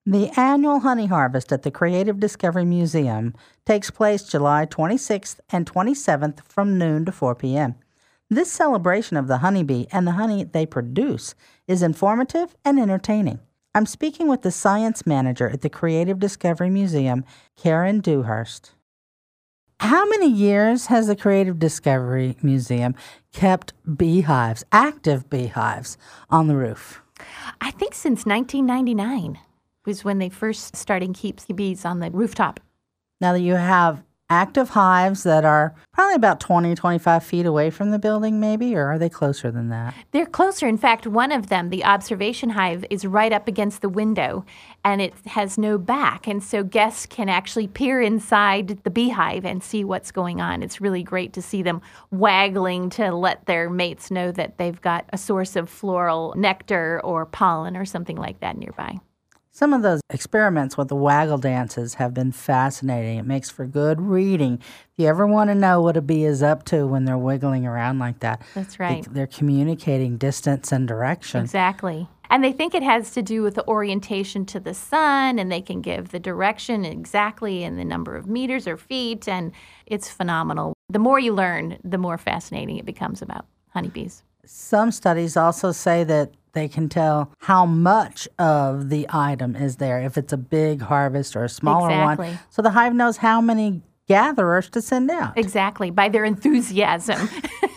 The annual honey harvest at the Creative Discovery Museum takes place July 26th and 27th from noon to 4 p.m. This celebration of the honeybee and the honey they produce is informative and entertaining. I'm speaking with the science manager at the Creative Discovery Museum, Karen Dewhurst. How many years has the Creative Discovery Museum kept beehives, active beehives, on the roof? I think since 1999 was when they first started keeping bees on the rooftop. Now that you have active hives that are probably about 20, 25 feet away from the building maybe, or are they closer than that? They're closer. In fact, one of them, the observation hive, is right up against the window, and it has no back. And so guests can actually peer inside the beehive and see what's going on. It's really great to see them waggling to let their mates know that they've got a source of floral nectar or pollen or something like that nearby. Some of those experiments with the waggle dances have been fascinating. It makes for good reading. If you ever want to know what a bee is up to when they're wiggling around like that. That's right. They're communicating distance and direction. Exactly. And they think it has to do with the orientation to the sun, and they can give the direction exactly and the number of meters or feet, and it's phenomenal. The more you learn, the more fascinating it becomes about honeybees. Some studies also say that they can tell how much of the item is there, if it's a big harvest or a smaller one. So the hive knows how many gatherers to send out. Exactly, by their enthusiasm.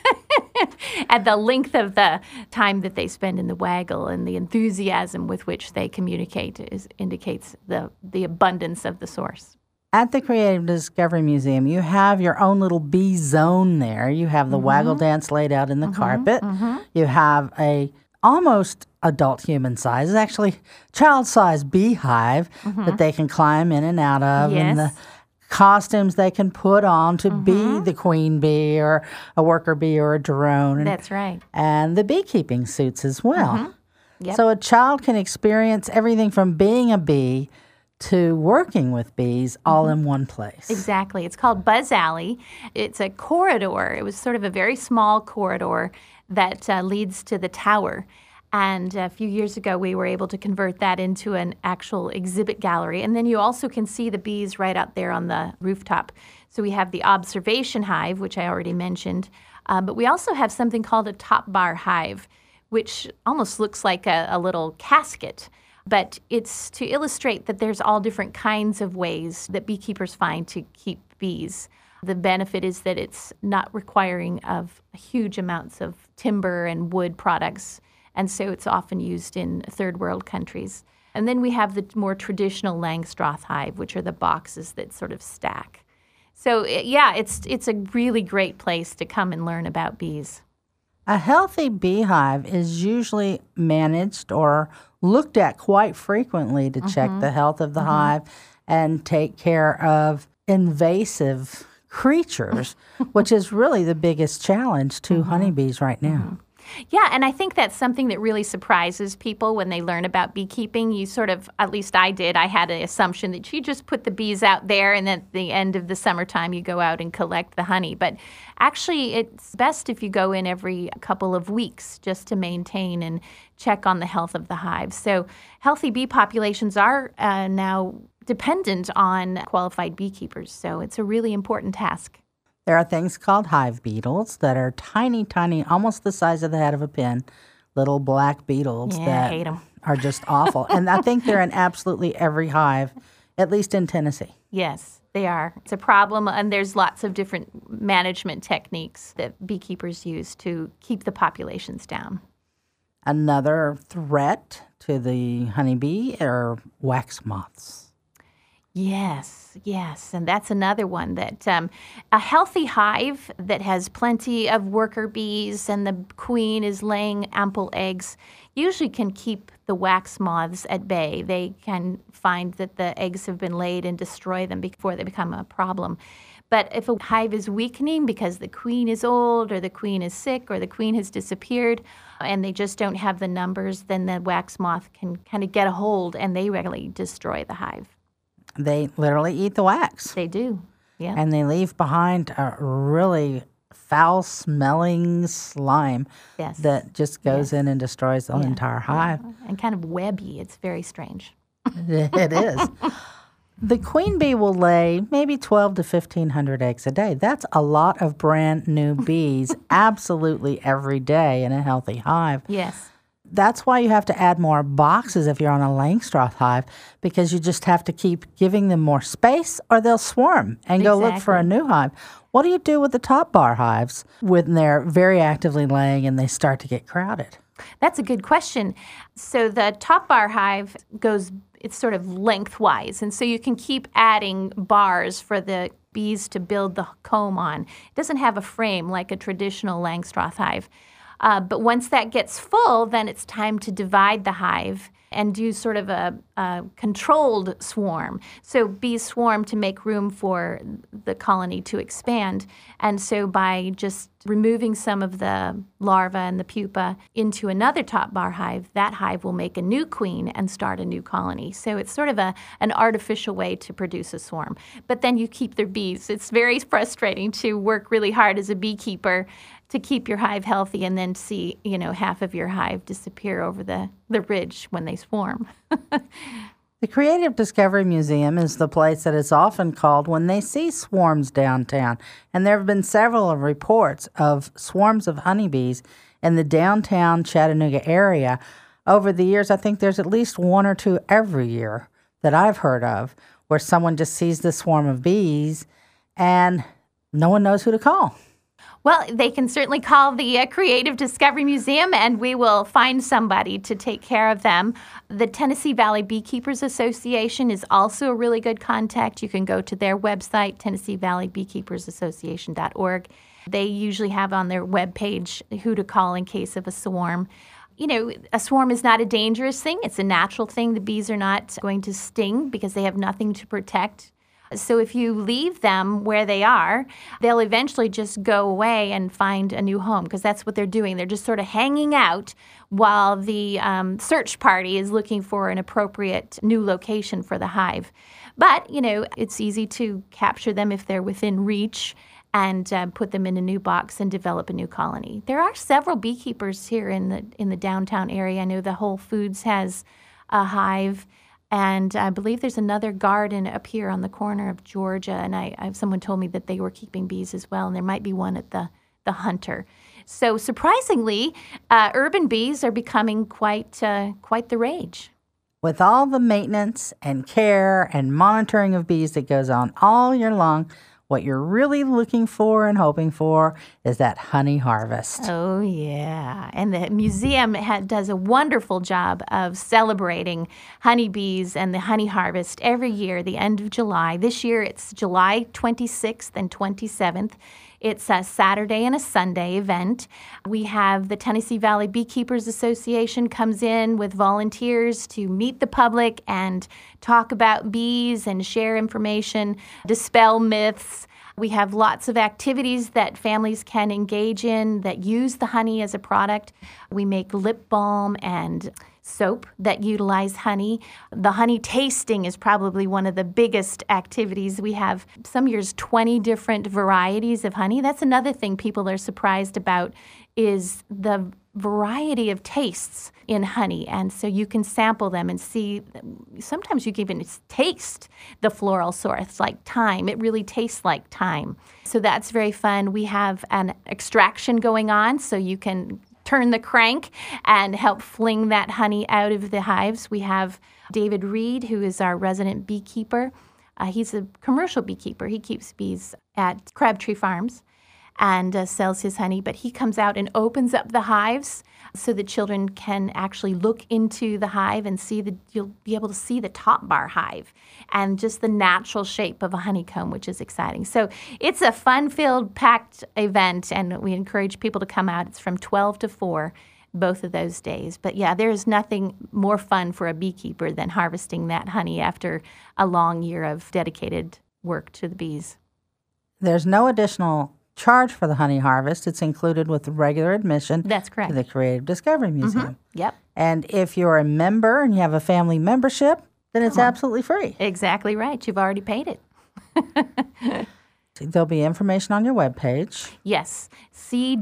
At the length of the time that they spend in the waggle and the enthusiasm with which they communicate indicates the abundance of the source. At the Creative Discovery Museum, you have your own little bee zone there. You have the waggle dance laid out in the carpet. You have a almost adult human size, it's actually child-sized beehive that they can climb in and out of, and the costumes they can put on to be the queen bee or a worker bee or a drone. That's right. And the beekeeping suits as well. Yep. So a child can experience everything from being a bee to working with bees all in one place. Exactly. It's called Buzz Alley. It's a corridor. It was sort of a very small corridor that leads to the tower. And a few years ago, we were able to convert that into an actual exhibit gallery. And then you also can see the bees right out there on the rooftop. So we have the observation hive, which I already mentioned. But we also have something called a top bar hive, which almost looks like a little casket. But it's to illustrate that there's all different kinds of ways that beekeepers find to keep bees. The benefit is that it's not requiring of huge amounts of timber and wood products, and so it's often used in third world countries. And then we have the more traditional Langstroth hive, which are the boxes that sort of stack. So yeah, it's a really great place to come and learn about bees. A healthy beehive is usually managed or looked at quite frequently to check the health of the hive and take care of invasive creatures, which is really the biggest challenge to honeybees right now. Yeah, and I think that's something that really surprises people when they learn about beekeeping. You sort of, at least I did, I had an assumption that you just put the bees out there and at the end of the summertime you go out and collect the honey. But actually it's best if you go in every couple of weeks just to maintain and check on the health of the hive. So healthy bee populations are now dependent on qualified beekeepers. So it's a really important task. There are things called hive beetles that are tiny, tiny, almost the size of the head of a pin, little black beetles that I hate 'em. Are just awful. And I think they're in absolutely every hive, at least in Tennessee. Yes, they are. It's a problem, and there's lots of different management techniques that beekeepers use to keep the populations down. Another threat to the honeybee are wax moths. Yes, and that's another one that a healthy hive that has plenty of worker bees and the queen is laying ample eggs usually can keep the wax moths at bay. They can find that the eggs have been laid and destroy them before they become a problem. But if a hive is weakening because the queen is old or the queen is sick or the queen has disappeared and they just don't have the numbers, then the wax moth can kind of get a hold and they really destroy the hive. They literally eat the wax. They do, yeah. And they leave behind a really foul-smelling slime that just goes in and destroys the entire hive. And kind of webby. It's very strange. It is. The queen bee will lay maybe 12 to 1,500 eggs a day. That's a lot of brand new bees absolutely every day in a healthy hive. Yes. That's why you have to add more boxes if you're on a Langstroth hive, because you just have to keep giving them more space or they'll swarm and go look for a new hive. What do you do with the top bar hives when they're very actively laying and they start to get crowded? That's a good question. So the top bar hive it's sort of lengthwise, and so you can keep adding bars for the bees to build the comb on. It doesn't have a frame like a traditional Langstroth hive. But once that gets full, then it's time to divide the hive and do sort of a controlled swarm. So bees swarm to make room for the colony to expand. And so by just removing some of the larvae and the pupa into another top bar hive, that hive will make a new queen and start a new colony. So it's sort of an artificial way to produce a swarm. But then you keep their bees. It's very frustrating to work really hard as a beekeeper to keep your hive healthy and then see, half of your hive disappear over the ridge when they swarm. The Creative Discovery Museum is the place that is often called when they see swarms downtown. And there have been several reports of swarms of honeybees in the downtown Chattanooga area. Over the years, I think there's at least one or two every year that I've heard of where someone just sees the swarm of bees and no one knows who to call. Well, they can certainly call the Creative Discovery Museum, and we will find somebody to take care of them. The Tennessee Valley Beekeepers Association is also a really good contact. You can go to their website, TennesseeValleyBeekeepersAssociation.org. They usually have on their webpage who to call in case of a swarm. A swarm is not a dangerous thing. It's a natural thing. The bees are not going to sting because they have nothing to protect. So if you leave them where they are, they'll eventually just go away and find a new home because that's what they're doing. They're just sort of hanging out while the search party is looking for an appropriate new location for the hive. But, it's easy to capture them if they're within reach and put them in a new box and develop a new colony. There are several beekeepers here in the downtown area. I know the Whole Foods has a hive. And I believe there's another garden up here on the corner of Georgia, and someone told me that they were keeping bees as well, and there might be one at the Hunter. So surprisingly, urban bees are becoming quite the rage. With all the maintenance and care and monitoring of bees that goes on all year long, what you're really looking for and hoping for is that honey harvest. Oh, yeah. And the museum does a wonderful job of celebrating honeybees and the honey harvest every year, the end of July. This year, it's July 26th and 27th. It's a Saturday and a Sunday event. We have the Tennessee Valley Beekeepers Association comes in with volunteers to meet the public and talk about bees and share information, dispel myths. We have lots of activities that families can engage in that use the honey as a product. We make lip balm and soap that utilize honey. The honey tasting is probably one of the biggest activities. We have some years 20 different varieties of honey. That's another thing people are surprised about is the variety of tastes in honey. And so you can sample them and see, sometimes you can even taste the floral source like thyme. It really tastes like thyme. So that's very fun. We have an extraction going on so you can turn the crank and help fling that honey out of the hives. We have David Reed, who is our resident beekeeper. He's a commercial beekeeper. He keeps bees at Crabtree Farms and sells his honey, but he comes out and opens up the hives so that children can actually look into the hive and you'll be able to see the top bar hive and just the natural shape of a honeycomb, which is exciting. So it's a fun-filled, packed event, and we encourage people to come out. It's from 12 to 4, both of those days. But yeah, there is nothing more fun for a beekeeper than harvesting that honey after a long year of dedicated work to the bees. There's no additional charge for the honey harvest. It's included with regular admission. That's correct. To the Creative Discovery Museum. Mm-hmm. Yep. And if you're a member and you have a family membership, then it's absolutely free. Exactly right. You've already paid it. There'll be information on your webpage. Yes,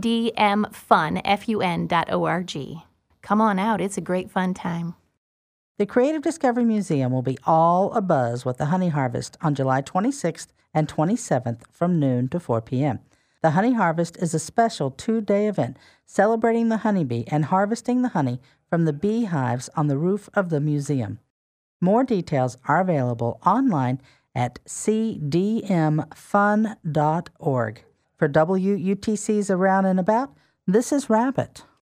cdmfun.org. Come on out. It's a great fun time. The Creative Discovery Museum will be all abuzz with the honey harvest on July 26th and 27th from noon to 4 p.m. The Honey Harvest is a special 2-day event celebrating the honeybee and harvesting the honey from the beehives on the roof of the museum. More details are available online at cdmfun.org. For WUTC's Around and About, this is Rabbit.